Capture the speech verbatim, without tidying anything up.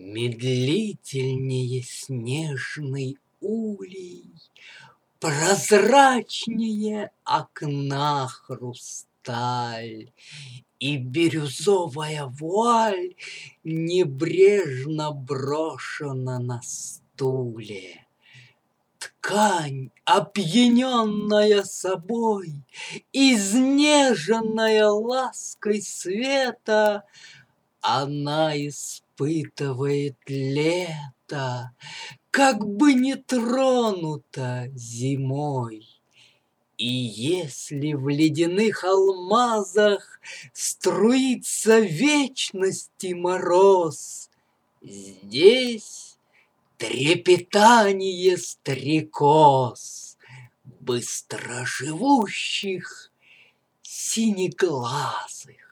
Медлительнее снежный улей, Прозрачнее окна хрусталь, И бирюзовая вуаль Небрежно брошена на стуле. Ткань, опьяненная собой, Изнеженная лаской света, Она испытывает лето, Как бы не тронута зимой. И если в ледяных алмазах Струится вечности мороз, Здесь трепетание стрекоз, Быстроживущих синеглазых